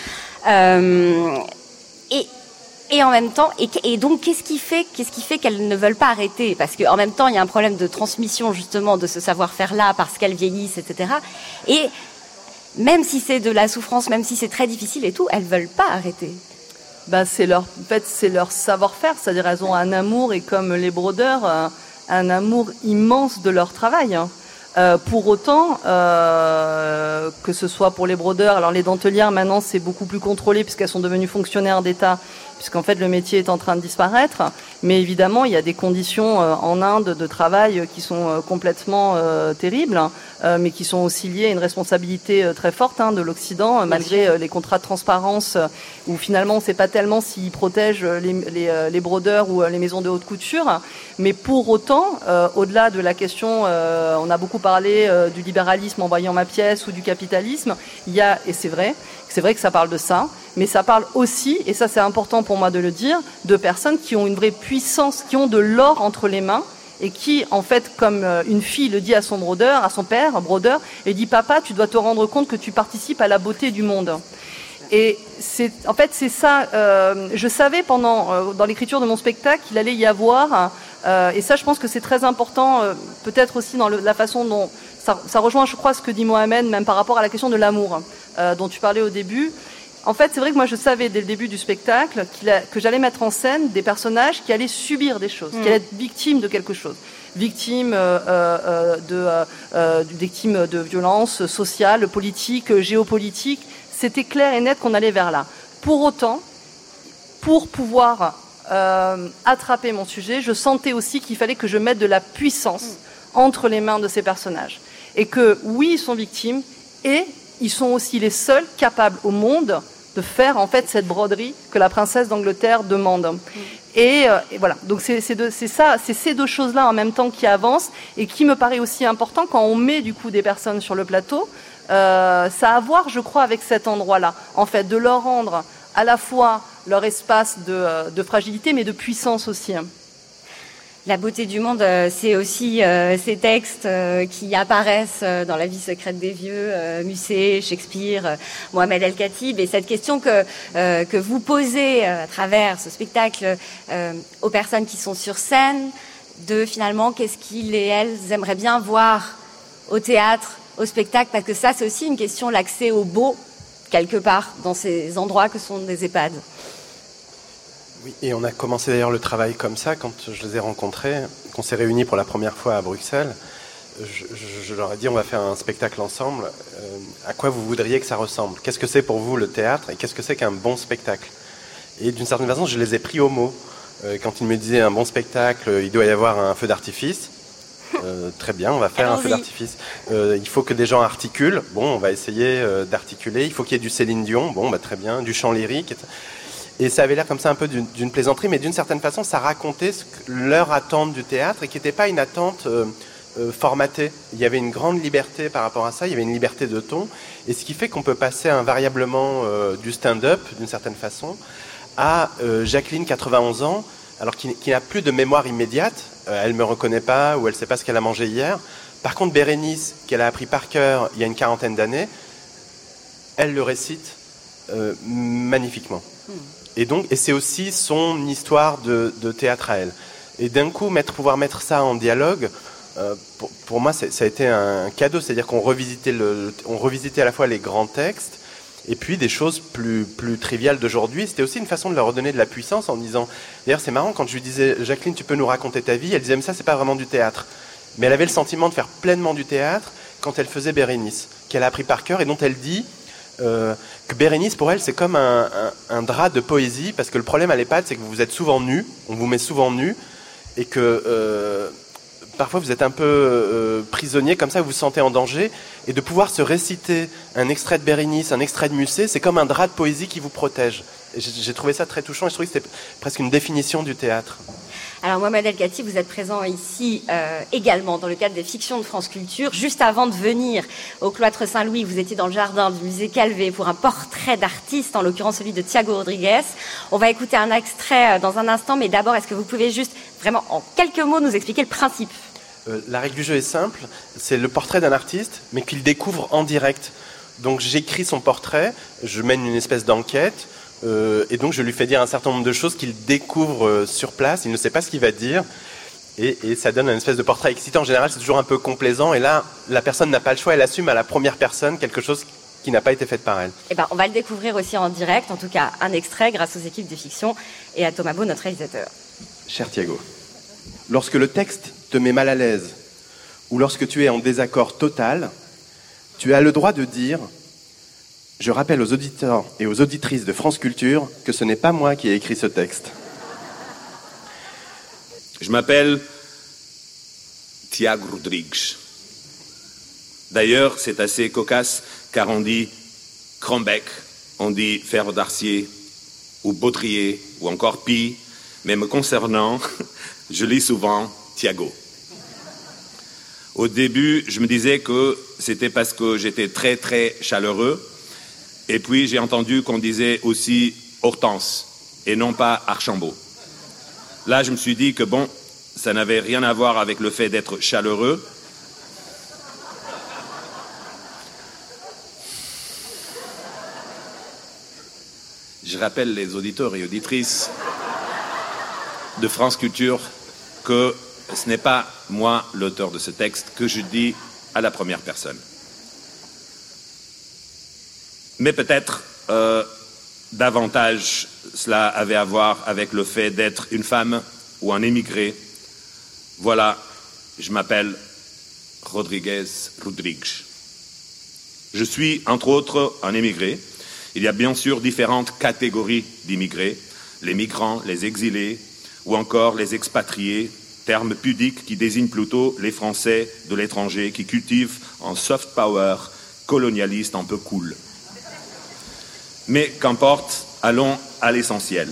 euh, et et en même temps et, et donc qu'est-ce qui fait qu'est-ce qui fait qu'elles ne veulent pas arrêter, parce qu'en même temps il y a un problème de transmission justement de ce savoir-faire là parce qu'elles vieillissent, etc. Et même si c'est de la souffrance, même si c'est très difficile et tout, elles veulent pas arrêter. Ben, c'est leur, en fait, c'est leur savoir-faire, c'est-à-dire elles ont un amour, et comme les brodeurs, un, un amour immense de leur travail. Hein. Euh, pour autant, euh, que ce soit pour les brodeurs, alors les dentelières maintenant c'est beaucoup plus contrôlé puisqu'elles sont devenues fonctionnaires d'État, puisqu'en fait le métier est en train de disparaître, mais évidemment il y a des conditions euh, en Inde de travail qui sont euh, complètement euh, terribles, euh, mais qui sont aussi liées à une responsabilité euh, très forte hein, de l'Occident, euh, malgré euh, les contrats de transparence euh, où finalement on ne sait pas tellement s'ils protègent les, les, euh, les brodeurs ou euh, les maisons de haute couture, mais pour autant, euh, au-delà de la question, euh, on a beaucoup parlé euh, du libéralisme en voyant ma pièce ou du capitalisme, il y a, et c'est vrai, c'est vrai que ça parle de ça, mais ça parle aussi, et ça c'est important pour moi de le dire, de personnes qui ont une vraie puissance, qui ont de l'or entre les mains, et qui, en fait, comme une fille le dit à son brodeur, à son père, brodeur, et dit « Papa, tu dois te rendre compte que tu participes à la beauté du monde ». Et c'est, en fait, c'est ça. Euh, je savais pendant, euh, dans l'écriture de mon spectacle, qu'il allait y avoir, euh, et ça, je pense que c'est très important, euh, peut-être aussi dans le, la façon dont ça, ça rejoint, je crois, ce que dit Mohamed, même par rapport à la question de l'amour, euh, dont tu parlais au début. En fait, c'est vrai que moi, je savais dès le début du spectacle qu'il a, que j'allais mettre en scène des personnages qui allaient subir des choses, mmh. qui allaient être victimes de quelque chose. Victimes euh, euh, de, euh, victimes de violences sociales, politiques, géopolitiques. C'était clair et net qu'on allait vers là. Pour autant, pour pouvoir euh, attraper mon sujet, je sentais aussi qu'il fallait que je mette de la puissance mmh. entre les mains de ces personnages. Et que, oui, ils sont victimes, et ils sont aussi les seuls capables au monde de faire en fait cette broderie que la princesse d'Angleterre demande. Mmh. Et, euh, et voilà, donc c'est, c'est, de, c'est, ça, c'est ces deux choses-là en même temps qui avancent, et qui me paraît aussi important quand on met du coup des personnes sur le plateau. Euh, ça a à voir, je crois, avec cet endroit-là, en fait, de leur rendre à la fois leur espace de, de fragilité, mais de puissance aussi. La beauté du monde, c'est aussi euh, ces textes euh, qui apparaissent dans La vie secrète des vieux, euh, Musset, Shakespeare, euh, Mohamed El-Khatib, et cette question que euh, que vous posez à travers ce spectacle euh, aux personnes qui sont sur scène, de finalement qu'est-ce qu'ils et elles aimeraient bien voir au théâtre, au spectacle, parce que ça c'est aussi une question, l'accès au beau quelque part dans ces endroits que sont des EHPAD. Oui, et on a commencé d'ailleurs le travail comme ça quand je les ai rencontrés, qu'on s'est réunis pour la première fois à Bruxelles. Je, je, je leur ai dit on va faire un spectacle ensemble. Euh, à quoi vous voudriez que ça ressemble? Qu'est-ce que c'est pour vous le théâtre et qu'est-ce que c'est qu'un bon spectacle? Et d'une certaine façon, je les ai pris au mot. Euh, quand ils me disaient un bon spectacle, il doit y avoir un feu d'artifice. Euh, très bien, on va faire Allons-y. un feu d'artifice. Euh, il faut que des gens articulent. Bon, on va essayer euh, d'articuler. Il faut qu'il y ait du Céline Dion. Bon, bah, très bien, du chant lyrique. Et ça avait l'air comme ça un peu d'une, d'une plaisanterie, mais d'une certaine façon, ça racontait ce que, leur attente du théâtre et qui n'était pas une attente euh, euh, formatée. Il y avait une grande liberté par rapport à ça, il y avait une liberté de ton, et ce qui fait qu'on peut passer invariablement euh, du stand-up, d'une certaine façon, à euh, Jacqueline, quatre-vingt-onze ans, alors qui, qui n'a plus de mémoire immédiate, euh, elle ne me reconnaît pas ou elle ne sait pas ce qu'elle a mangé hier. Par contre, Bérénice, qu'elle a appris par cœur il y a une quarantaine d'années, elle le récite euh, magnifiquement. Hmm. Et donc, et c'est aussi son histoire de, de théâtre à elle. Et d'un coup, mettre, pouvoir mettre ça en dialogue, euh, pour, pour moi, ça a été un cadeau. C'est-à-dire qu'on revisitait, le, on revisitait à la fois les grands textes et puis des choses plus, plus triviales d'aujourd'hui. C'était aussi une façon de leur redonner de la puissance en disant... D'ailleurs, c'est marrant, quand je lui disais « Jacqueline, tu peux nous raconter ta vie ?» Elle disait « Mais ça, c'est pas vraiment du théâtre. » Mais elle avait le sentiment de faire pleinement du théâtre quand elle faisait Bérénice, qu'elle a appris par cœur et dont elle dit... Euh, que Bérénice, pour elle, c'est comme un, un, un drap de poésie, parce que le problème à l'EHPAD, c'est que vous êtes souvent nus, on vous met souvent nus, et que euh, parfois vous êtes un peu euh, prisonnier, comme ça vous vous sentez en danger, et de pouvoir se réciter un extrait de Bérénice, un extrait de Musset, c'est comme un drap de poésie qui vous protège. Et j'ai, j'ai trouvé ça très touchant, et je trouvais que c'était presque une définition du théâtre. Alors Mohamed El Kati, vous êtes présent ici euh, également dans le cadre des fictions de France Culture. Juste avant de venir au cloître Saint-Louis, vous étiez dans le jardin du musée Calvé pour un portrait d'artiste, en l'occurrence celui de Thiago Rodrigues. On va écouter un extrait dans un instant, mais d'abord, est-ce que vous pouvez juste, vraiment en quelques mots, nous expliquer le principe? euh, La règle du jeu est simple, c'est le portrait d'un artiste, mais qu'il découvre en direct. Donc j'écris son portrait, je mène une espèce d'enquête, Euh, et donc je lui fais dire un certain nombre de choses qu'il découvre euh, sur place, il ne sait pas ce qu'il va dire, et, et ça donne une espèce de portrait excitant. En général, c'est toujours un peu complaisant, et là, la personne n'a pas le choix, elle assume à la première personne quelque chose qui n'a pas été fait par elle. Eh ben, on va le découvrir aussi en direct, en tout cas un extrait, grâce aux équipes de fiction et à Thomas Beau, notre réalisateur. Cher Thiago, lorsque le texte te met mal à l'aise, ou lorsque tu es en désaccord total, tu as le droit de dire... Je rappelle aux auditeurs et aux auditrices de France Culture que ce n'est pas moi qui ai écrit ce texte. Je m'appelle Thiago Rodrigues. D'ailleurs, c'est assez cocasse car on dit Crambec, on dit fer d'Arcier ou Baudrier ou encore Pi, mais me concernant, je lis souvent Thiago. Au début, je me disais que c'était parce que j'étais très très chaleureux. Et puis, j'ai entendu qu'on disait aussi Hortense, et non pas Archambault. Là, je me suis dit que, bon, ça n'avait rien à voir avec le fait d'être chaleureux. Je rappelle les auditeurs et auditrices de France Culture que ce n'est pas moi l'auteur de ce texte, que je dis à la première personne. Mais peut-être euh, davantage cela avait à voir avec le fait d'être une femme ou un émigré. Voilà, je m'appelle Rodrigues Rodrigues. Je suis, entre autres, un émigré. Il y a bien sûr différentes catégories d'immigrés, les migrants, les exilés, ou encore les expatriés, terme pudique qui désigne plutôt les Français de l'étranger qui cultivent un soft power colonialiste un peu cool. Mais qu'importe, allons à l'essentiel.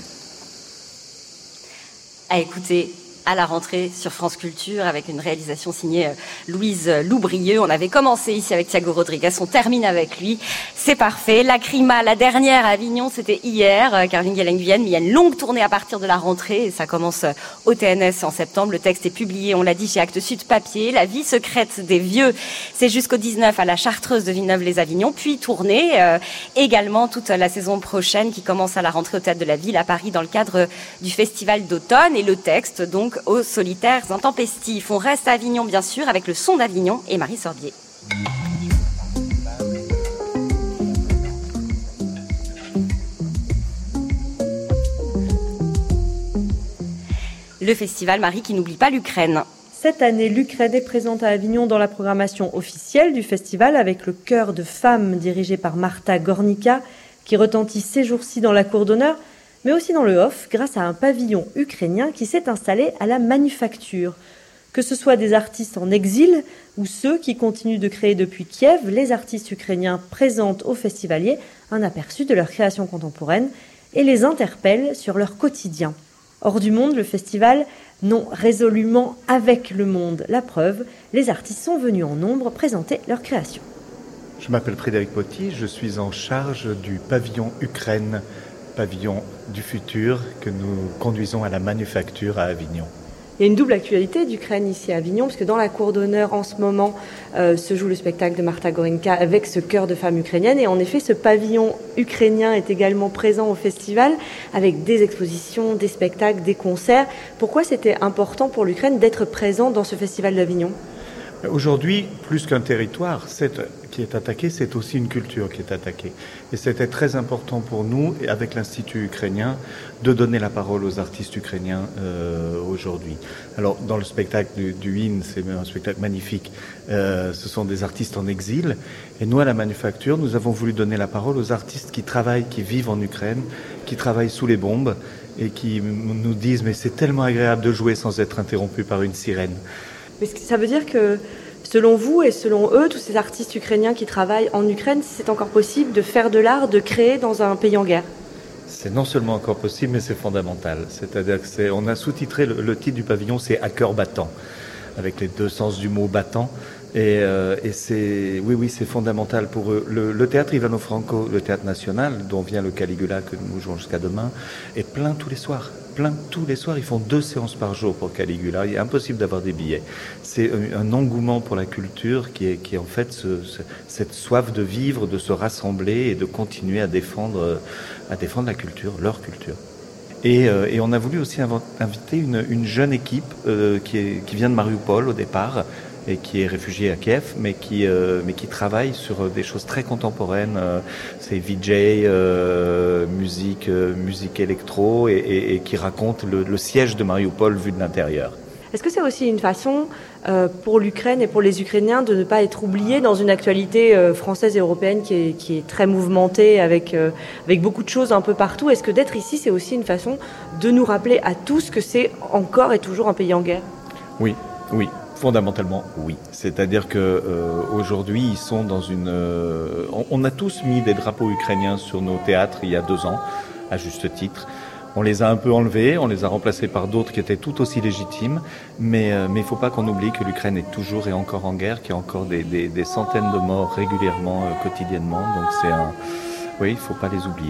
À écouter à la rentrée sur France Culture avec une réalisation signée Louise Loubrieux. On avait commencé ici avec Thiago Rodrigues, on termine avec lui. C'est parfait. Lacrima, la dernière à Avignon, c'était hier. Caroline Guélen-Guyenne, mais il y a une longue tournée à partir de la rentrée et ça commence au T N S en septembre. Le texte est publié, on l'a dit, chez Actes Sud Papier. La vie secrète des vieux, c'est jusqu'au dix-neuf à la Chartreuse de Villeneuve-les-Avignon, puis tournée euh, également toute la saison prochaine qui commence à la rentrée au Théâtre de la Ville à Paris dans le cadre du Festival d'automne. Et le texte, donc, aux solitaires intempestifs. On reste à Avignon, bien sûr, avec le son d'Avignon et Marie Sorbier. le festival, Marie, qui n'oublie pas l'Ukraine. Cette année, l'Ukraine est présente à Avignon dans la programmation officielle du festival avec le chœur de femmes dirigé par Marta Gornica qui retentit ces jours-ci dans la cour d'honneur, mais aussi dans le off grâce à un pavillon ukrainien qui s'est installé à la Manufacture. Que ce soit des artistes en exil ou ceux qui continuent de créer depuis Kiev, les artistes ukrainiens présentent aux festivaliers un aperçu de leur création contemporaine et les interpellent sur leur quotidien. Hors du monde, le festival, non résolument avec le monde. La preuve, les artistes sont venus en nombre présenter leur création. Je m'appelle Frédéric Potti, je suis en charge du pavillon Ukraine, pavillon du futur que nous conduisons à la Manufacture à Avignon. Il y a une double actualité d'Ukraine ici à Avignon, parce que dans la cour d'honneur, en ce moment, euh, se joue le spectacle de Marta Gorinka avec ce chœur de femmes ukrainiennes. Et en effet, ce pavillon ukrainien est également présent au festival, avec des expositions, des spectacles, des concerts. Pourquoi c'était important pour l'Ukraine d'être présent dans ce festival d'Avignon ? Aujourd'hui, plus qu'un territoire qui est attaqué, c'est aussi une culture qui est attaquée. Et c'était très important pour nous, avec l'Institut ukrainien, de donner la parole aux artistes ukrainiens euh, aujourd'hui. Alors, dans le spectacle du, du I N, c'est un spectacle magnifique, euh, ce sont des artistes en exil. Et nous, à la Manufacture, nous avons voulu donner la parole aux artistes qui travaillent, qui vivent en Ukraine, qui travaillent sous les bombes et qui nous disent « mais c'est tellement agréable de jouer sans être interrompu par une sirène ». Mais ça veut dire que, selon vous et selon eux, tous ces artistes ukrainiens qui travaillent en Ukraine, c'est encore possible de faire de l'art, de créer dans un pays en guerre ? C'est non seulement encore possible, mais c'est fondamental. C'est-à-dire que c'est, on a sous-titré le, le titre du pavillon, c'est « À cœur battant », avec les deux sens du mot « battant ». Et, euh, et c'est, oui, oui, c'est fondamental pour eux. Le, le théâtre Ivano Franco, le théâtre national, dont vient le Caligula que nous jouons jusqu'à demain, est plein tous les soirs. Plein tous les soirs. Ils font deux séances par jour pour Caligula. Il est impossible d'avoir des billets. C'est un, un engouement pour la culture qui est, qui est en fait ce, ce, cette soif de vivre, de se rassembler et de continuer à défendre, à défendre la culture, leur culture. Et, euh, et on a voulu aussi inviter une, une jeune équipe euh, qui, est, qui vient de Mariupol au départ, et qui est réfugié à Kiev, mais qui, euh, mais qui travaille sur des choses très contemporaines. Euh, c'est V J, euh, musique, euh, musique électro, et, et, et qui raconte le, le siège de Mariupol vu de l'intérieur. Est-ce que c'est aussi une façon euh, pour l'Ukraine et pour les Ukrainiens de ne pas être oubliés dans une actualité euh, française et européenne qui est, qui est très mouvementée, avec, euh, avec beaucoup de choses un peu partout ? Est-ce que d'être ici, c'est aussi une façon de nous rappeler à tous que c'est encore et toujours un pays en guerre ? Oui, oui. Fondamentalement, oui. C'est-à-dire que euh, aujourd'hui, ils sont dans une. Euh, on, on a tous mis des drapeaux ukrainiens sur nos théâtres il y a deux ans, à juste titre. On les a un peu enlevés, on les a remplacés par d'autres qui étaient tout aussi légitimes. Mais euh, mais il ne faut pas qu'on oublie que l'Ukraine est toujours et encore en guerre, qu'il y a encore des, des, des centaines de morts régulièrement, euh, quotidiennement. Donc c'est un. Oui, il ne faut pas les oublier.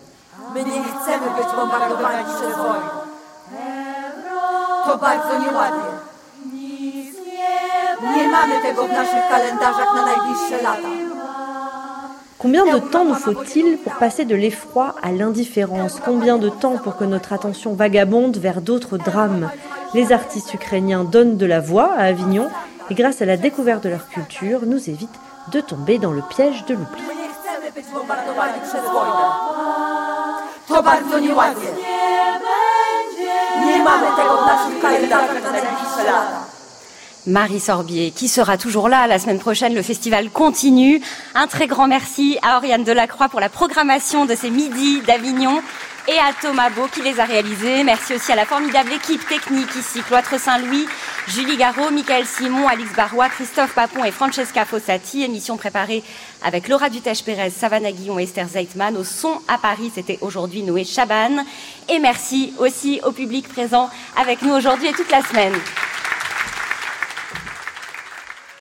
Combien de temps nous faut-il pour passer de l'effroi à l'indifférence ? Combien de temps pour que notre attention vagabonde vers d'autres drames ? Les artistes ukrainiens donnent de la voix à Avignon et grâce à la découverte de leur culture, nous évitent de tomber dans le piège de l'oubli. Marie Sorbier, qui sera toujours là la semaine prochaine. Le festival continue. Un très grand merci à Oriane Delacroix pour la programmation de ces midis d'Avignon et à Thomas Beau qui les a réalisés. Merci aussi à la formidable équipe technique ici, Cloître Saint-Louis, Julie Garot, Michael Simon, Alix Barrois, Christophe Papon et Francesca Fossati. Émission préparée avec Laura Dutèche-Pérez, Savannah Guillon et Esther Zeitman. Au son à Paris, c'était aujourd'hui Noé Chaban. Et merci aussi au public présent avec nous aujourd'hui et toute la semaine.